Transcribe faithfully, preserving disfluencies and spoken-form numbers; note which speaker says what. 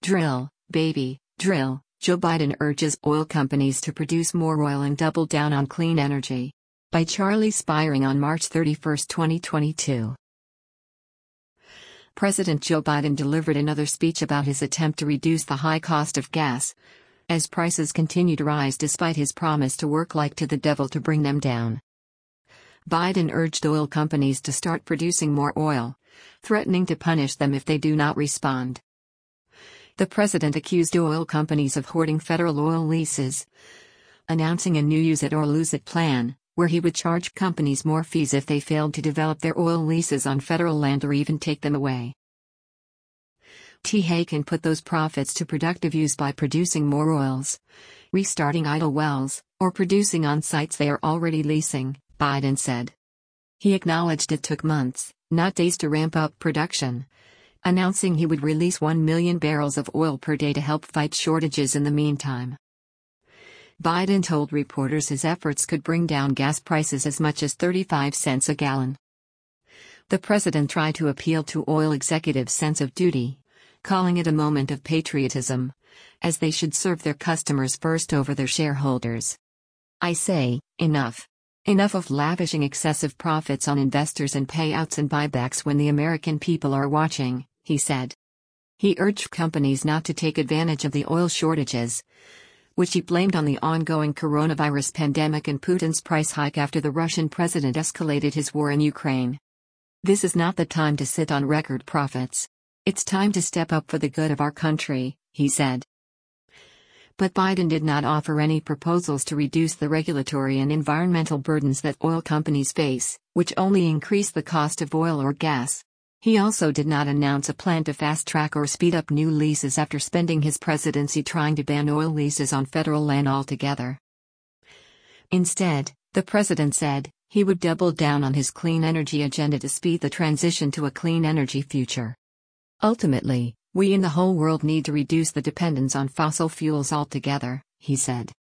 Speaker 1: Drill, baby, drill. Joe Biden urges oil companies to produce more oil and double down on clean energy. By Charlie Spiring on March thirty-first, twenty twenty-two. President Joe Biden delivered another speech about his attempt to reduce the high cost of gas, as prices continue to rise despite his promise to work like to the devil to bring them down. Biden urged oil companies to start producing more oil, threatening to punish them if they do not respond. The president accused oil companies of hoarding federal oil leases, announcing a new use it or lose it plan, where he would charge companies more fees if they failed to develop their oil leases on federal land or even take them away. T. Hay can put those profits to productive use by producing more oils, restarting idle wells, or producing on sites they are already leasing, Biden said. He acknowledged it took months, not days, to ramp up production, announcing he would release one million barrels of oil per day to help fight shortages in the meantime. Biden told reporters his efforts could bring down gas prices as much as thirty-five cents a gallon. The president tried to appeal to oil executives' sense of duty, calling it a moment of patriotism, as they should serve their customers first over their shareholders. I say, enough. Enough of lavishing excessive profits on investors and payouts and buybacks when the American people are watching, he said. He urged companies not to take advantage of the oil shortages, which he blamed on the ongoing coronavirus pandemic and Putin's price hike after the Russian president escalated his war in Ukraine. This is not the time to sit on record profits. It's time to step up for the good of our country, he said. But Biden did not offer any proposals to reduce the regulatory and environmental burdens that oil companies face, which only increase the cost of oil or gas. He also did not announce a plan to fast-track or speed up new leases after spending his presidency trying to ban oil leases on federal land altogether. Instead, the president said he would double down on his clean energy agenda to speed the transition to a clean energy future. Ultimately, we in the whole world need to reduce the dependence on fossil fuels altogether, he said.